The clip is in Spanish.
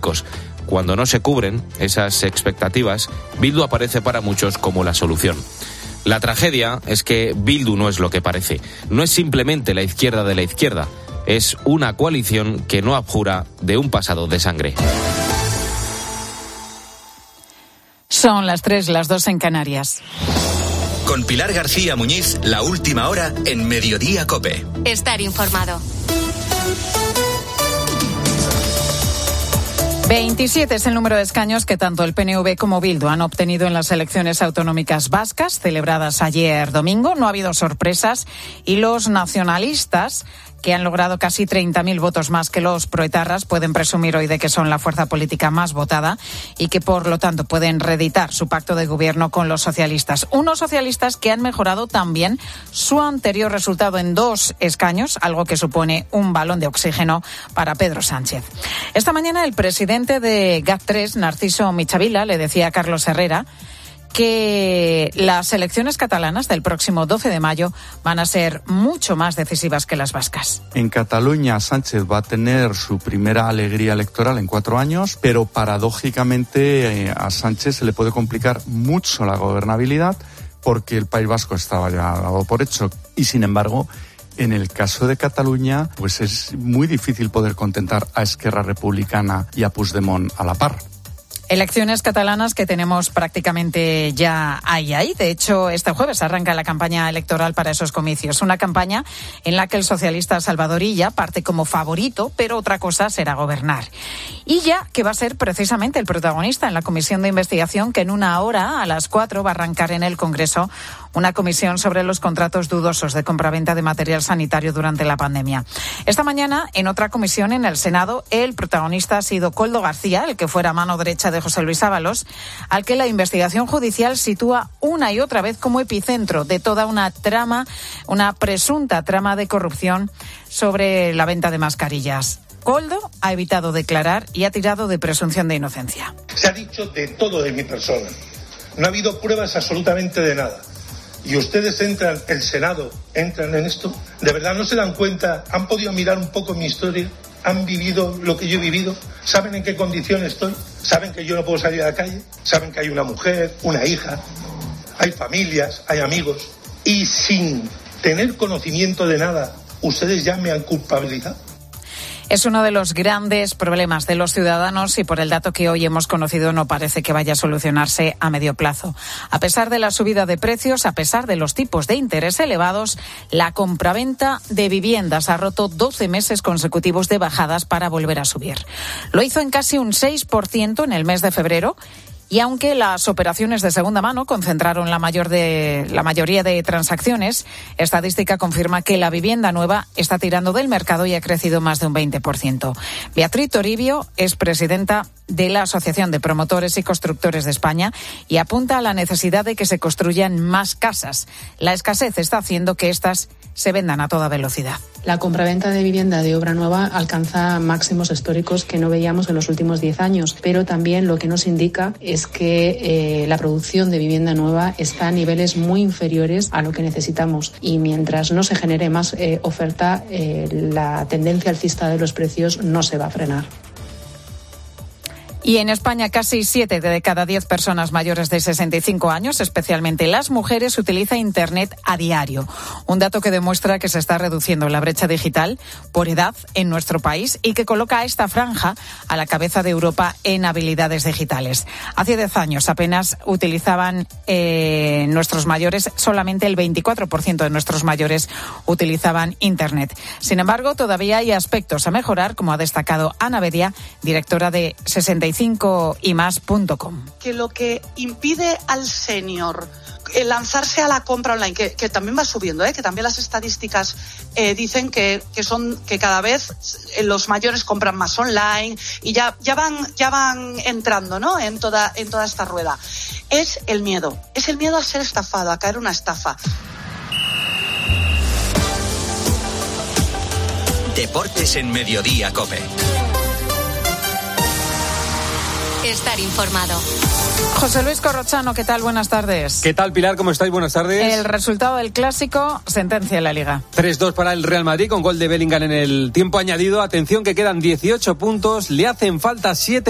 políticos. Cuando no se cubren esas expectativas, Bildu aparece para muchos como la solución. La tragedia es que Bildu no es lo que parece. No es simplemente la izquierda de la izquierda. Es una coalición que no abjura de un pasado de sangre. Son las 3, las 2 en Canarias. Con Pilar García Muñiz, la última hora en Mediodía COPE. Estar informado. 27 es el número de escaños que tanto el PNV como Bildu han obtenido en las elecciones autonómicas vascas celebradas ayer domingo. No ha habido sorpresas y los nacionalistas, que han logrado casi 30.000 votos más que los proetarras, pueden presumir hoy de que son la fuerza política más votada y que, por lo tanto, pueden reeditar su pacto de gobierno con los socialistas. Unos socialistas que han mejorado también su anterior resultado en 2 escaños, algo que supone un balón de oxígeno para Pedro Sánchez. Esta mañana el presidente de GAT3, Narciso Michavila, le decía a Carlos Herrera que las elecciones catalanas del próximo 12 de mayo van a ser mucho más decisivas que las vascas. En Cataluña Sánchez va a tener su primera alegría electoral en 4 años, pero paradójicamente a Sánchez se le puede complicar mucho la gobernabilidad porque el País Vasco estaba ya dado por hecho y, sin embargo, en el caso de Cataluña, pues es muy difícil poder contentar a Esquerra Republicana y a Puigdemont a la par. Elecciones catalanas que tenemos prácticamente ya ahí. De hecho, este jueves arranca la campaña electoral para esos comicios. Una campaña en la que el socialista Salvador Illa parte como favorito, pero otra cosa será gobernar. Illa, que va a ser precisamente el protagonista en la comisión de investigación que en 1 hora, a las 4, va a arrancar en el Congreso una comisión sobre los contratos dudosos de compraventa de material sanitario durante la pandemia. Esta mañana, en otra comisión en el Senado, el protagonista ha sido Koldo García, el que fuera mano derecha de José Luis Ábalos, al que la investigación judicial sitúa una y otra vez como epicentro de toda una trama, una presunta trama de corrupción sobre la venta de mascarillas. Koldo ha evitado declarar y ha tirado de presunción de inocencia. Se ha dicho de todo de mi persona. No ha habido pruebas absolutamente de nada. Y ustedes entran, el Senado, entran en esto. ¿De verdad no se dan cuenta? ¿Han podido mirar un poco mi historia? ¿Han vivido lo que yo he vivido? ¿Saben en qué condiciones estoy? ¿Saben que yo no puedo salir a la calle? ¿Saben que hay una mujer, una hija? Hay familias, hay amigos. Y sin tener conocimiento de nada, ¿ustedes ya me han culpabilizado? Es uno de los grandes problemas de los ciudadanos y por el dato que hoy hemos conocido no parece que vaya a solucionarse a medio plazo. A pesar de la subida de precios, a pesar de los tipos de interés elevados, la compraventa de viviendas ha roto 12 meses consecutivos de bajadas para volver a subir. Lo hizo en casi un 6% en el mes de febrero. Y aunque las operaciones de segunda mano concentraron la mayoría de transacciones, estadística confirma que la vivienda nueva está tirando del mercado y ha crecido más de un 20%. Beatriz Toribio es presidenta de la Asociación de Promotores y Constructores de España y apunta a la necesidad de que se construyan más casas. La escasez está haciendo que estas se vendan a toda velocidad. La compraventa de vivienda de obra nueva alcanza máximos históricos que no veíamos en los últimos 10 años, pero también lo que nos indica es que la producción de vivienda nueva está a niveles muy inferiores a lo que necesitamos y mientras no se genere más oferta, la tendencia alcista de los precios no se va a frenar. Y en España casi 7 de cada 10 personas mayores de 65 años, especialmente las mujeres, utiliza Internet a diario. Un dato que demuestra que se está reduciendo la brecha digital por edad en nuestro país y que coloca a esta franja a la cabeza de Europa en habilidades digitales. Hace 10 años apenas utilizaban nuestros mayores, solamente el 24% de nuestros mayores utilizaban Internet. Sin embargo, todavía hay aspectos a mejorar, como ha destacado Ana Bedia, directora de 65ymas.com. Que lo que impide al senior lanzarse a la compra online, que también va subiendo, que también las estadísticas dicen que cada vez los mayores compran más online y ya van entrando, ¿no? en toda esta rueda. Es el miedo a ser estafado, a caer en una estafa. Deportes en Mediodía COPE. Estar informado. José Luis Corrochano, ¿qué tal? Buenas tardes. ¿Qué tal, Pilar? ¿Cómo estáis? Buenas tardes. El resultado del Clásico sentencia la Liga. 3-2 para el Real Madrid con gol de Bellingham en el tiempo añadido. Atención que quedan 18 puntos, le hacen falta 7